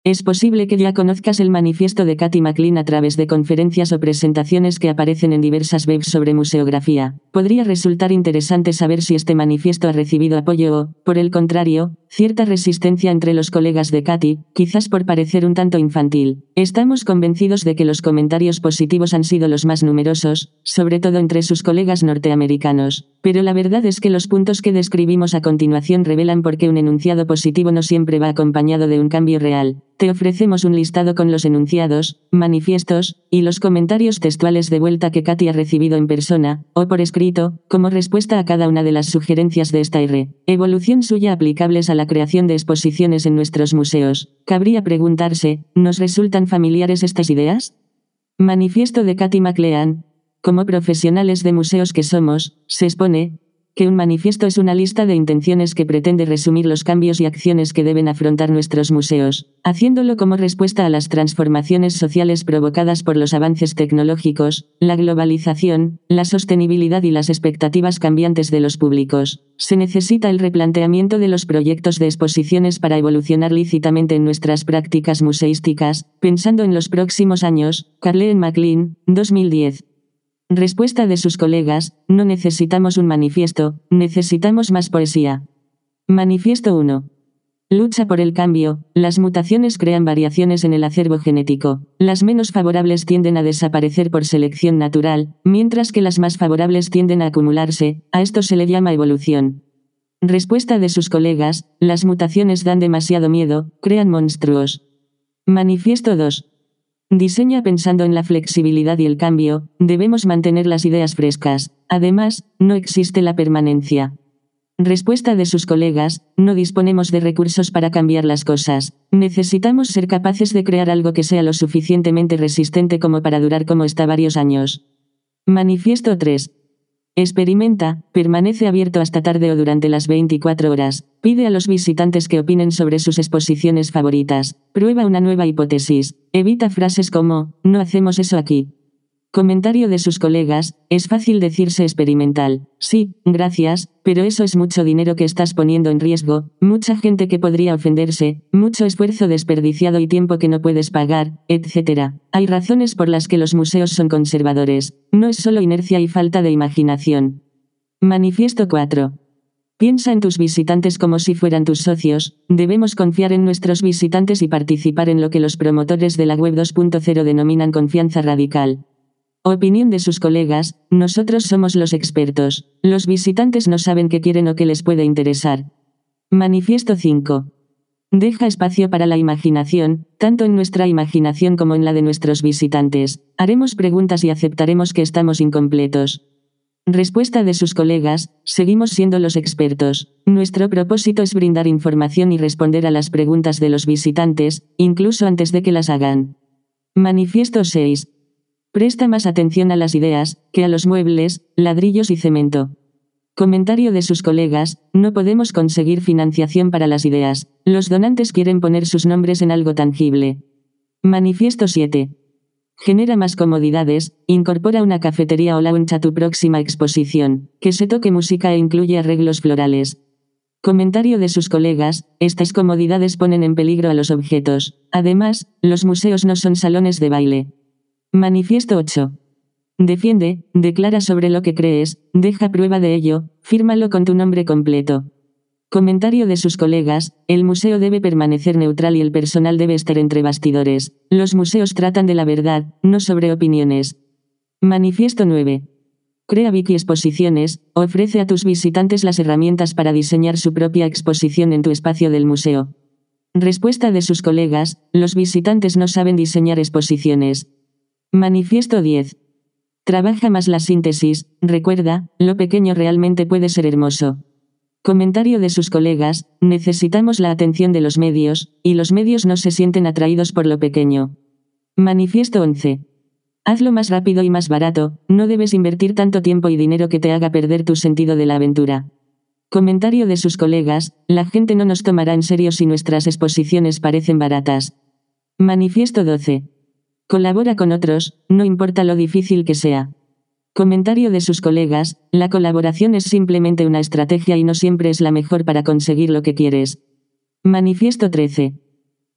Es posible que ya conozcas el manifiesto de Katy McLean a través de conferencias o presentaciones que aparecen en diversas webs sobre museografía. Podría resultar interesante saber si este manifiesto ha recibido apoyo o, por el contrario, cierta resistencia entre los colegas de Katy, quizás por parecer un tanto infantil. Estamos convencidos de que los comentarios positivos han sido los más numerosos, sobre todo entre sus colegas norteamericanos. Pero la verdad es que los puntos que describimos a continuación revelan por qué un enunciado positivo no siempre va acompañado de un cambio real. Te ofrecemos un listado con los enunciados, manifiestos, y los comentarios textuales de vuelta que Katy ha recibido en persona, o por escrito, como respuesta a cada una de las sugerencias de esta evolución suya aplicables a la creación de exposiciones en nuestros museos. Cabría preguntarse, ¿nos resultan familiares estas ideas? Manifiesto de Katy McLean. Como profesionales de museos que somos, se expone que un manifiesto es una lista de intenciones que pretende resumir los cambios y acciones que deben afrontar nuestros museos, haciéndolo como respuesta a las transformaciones sociales provocadas por los avances tecnológicos, la globalización, la sostenibilidad y las expectativas cambiantes de los públicos. Se necesita el replanteamiento de los proyectos de exposiciones para evolucionar lícitamente en nuestras prácticas museísticas, pensando en los próximos años. Kathleen McLean, 2010. Respuesta de sus colegas: no necesitamos un manifiesto, necesitamos más poesía. Manifiesto 1. Lucha por el cambio. Las mutaciones crean variaciones en el acervo genético. Las menos favorables tienden a desaparecer por selección natural, mientras que las más favorables tienden a acumularse. A esto se le llama evolución. Respuesta de sus colegas: las mutaciones dan demasiado miedo, crean monstruos. Manifiesto 2. Diseña pensando en la flexibilidad y el cambio, debemos mantener las ideas frescas. Además, no existe la permanencia. Respuesta de sus colegas: no disponemos de recursos para cambiar las cosas. Necesitamos ser capaces de crear algo que sea lo suficientemente resistente como para durar como está varios años. Manifiesto 3. Experimenta, permanece abierto hasta tarde o durante las 24 horas, pide a los visitantes que opinen sobre sus exposiciones favoritas, prueba una nueva hipótesis, evita frases como, no hacemos eso aquí. Comentario de sus colegas: es fácil decirse experimental. Sí, gracias, pero eso es mucho dinero que estás poniendo en riesgo, mucha gente que podría ofenderse, mucho esfuerzo desperdiciado y tiempo que no puedes pagar, etc. Hay razones por las que los museos son conservadores. No es solo inercia y falta de imaginación. Manifiesto 4. Piensa en tus visitantes como si fueran tus socios. Debemos confiar en nuestros visitantes y participar en lo que los promotores de la Web 2.0 denominan confianza radical. Opinión de sus colegas: nosotros somos los expertos. Los visitantes no saben qué quieren o qué les puede interesar. Manifiesto 5. Deja espacio para la imaginación, tanto en nuestra imaginación como en la de nuestros visitantes. Haremos preguntas y aceptaremos que estamos incompletos. Respuesta de sus colegas: seguimos siendo los expertos. Nuestro propósito es brindar información y responder a las preguntas de los visitantes, incluso antes de que las hagan. Manifiesto 6. Presta más atención a las ideas, que a los muebles, ladrillos y cemento. Comentario de sus colegas: no podemos conseguir financiación para las ideas. Los donantes quieren poner sus nombres en algo tangible. Manifiesto 7. Genera más comodidades, incorpora una cafetería o lounge a tu próxima exposición, que se toque música e incluye arreglos florales. Comentario de sus colegas: estas comodidades ponen en peligro a los objetos. Además, los museos no son salones de baile. Manifiesto 8. Defiende, declara sobre lo que crees, deja prueba de ello, fírmalo con tu nombre completo. Comentario de sus colegas: el museo debe permanecer neutral y el personal debe estar entre bastidores. Los museos tratan de la verdad, no sobre opiniones. Manifiesto 9. Crea Wiki Exposiciones, ofrece a tus visitantes las herramientas para diseñar su propia exposición en tu espacio del museo. Respuesta de sus colegas: los visitantes no saben diseñar exposiciones. Manifiesto 10. Trabaja más la síntesis, recuerda, lo pequeño realmente puede ser hermoso. Comentario de sus colegas: necesitamos la atención de los medios, y los medios no se sienten atraídos por lo pequeño. Manifiesto 11. Hazlo más rápido y más barato, no debes invertir tanto tiempo y dinero que te haga perder tu sentido de la aventura. Comentario de sus colegas: la gente no nos tomará en serio si nuestras exposiciones parecen baratas. Manifiesto 12. Colabora con otros, no importa lo difícil que sea. Comentario de sus colegas: la colaboración es simplemente una estrategia y no siempre es la mejor para conseguir lo que quieres. Manifiesto 13.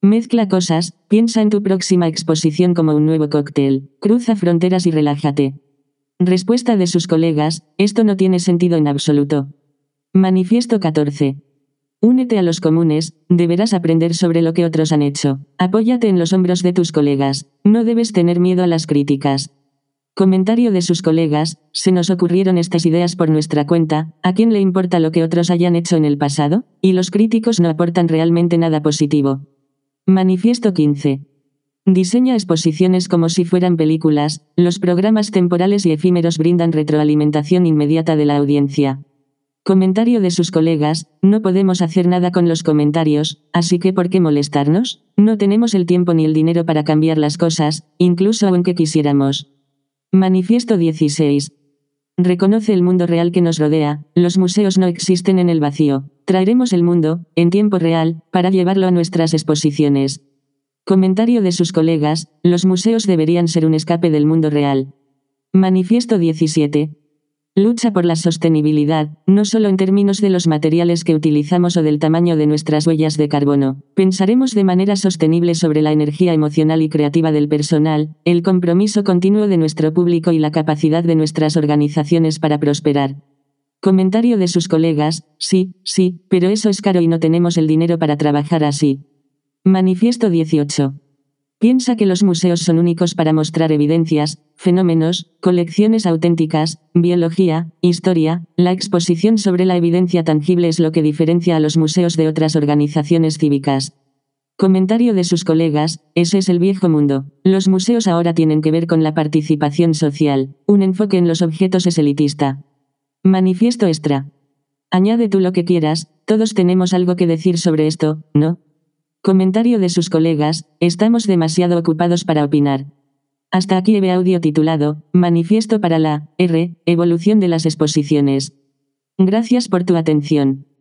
Mezcla cosas, piensa en tu próxima exposición como un nuevo cóctel, cruza fronteras y relájate. Respuesta de sus colegas, esto no tiene sentido en absoluto. Manifiesto 14. Únete a los comunes, deberás aprender sobre lo que otros han hecho. Apóyate en los hombros de tus colegas, no debes tener miedo a las críticas. Comentario de sus colegas, se nos ocurrieron estas ideas por nuestra cuenta, ¿a quién le importa lo que otros hayan hecho en el pasado? Y los críticos no aportan realmente nada positivo. Manifiesto 15. Diseña exposiciones como si fueran películas, los programas temporales y efímeros brindan retroalimentación inmediata de la audiencia. Comentario de sus colegas, no podemos hacer nada con los comentarios, así que ¿por qué molestarnos? No tenemos el tiempo ni el dinero para cambiar las cosas, incluso aunque quisiéramos. Manifiesto 16. Reconoce el mundo real que nos rodea, los museos no existen en el vacío. Traeremos el mundo, en tiempo real, para llevarlo a nuestras exposiciones. Comentario de sus colegas, los museos deberían ser un escape del mundo real. Manifiesto 17. Lucha por la sostenibilidad, no solo en términos de los materiales que utilizamos o del tamaño de nuestras huellas de carbono. Pensaremos de manera sostenible sobre la energía emocional y creativa del personal, el compromiso continuo de nuestro público y la capacidad de nuestras organizaciones para prosperar. Comentario de sus colegas, sí, pero eso es caro y no tenemos el dinero para trabajar así. Manifiesto 18. Piensa que los museos son únicos para mostrar evidencias, fenómenos, colecciones auténticas, biología, historia. La exposición sobre la evidencia tangible es lo que diferencia a los museos de otras organizaciones cívicas. Comentario de sus colegas, ese es el viejo mundo. Los museos ahora tienen que ver con la participación social. Un enfoque en los objetos es elitista. Manifiesto extra. Añade tú lo que quieras, todos tenemos algo que decir sobre esto, ¿no? Comentario de sus colegas, estamos demasiado ocupados para opinar. Hasta aquí el audio titulado, Manifiesto para la evolución de las exposiciones. Gracias por tu atención.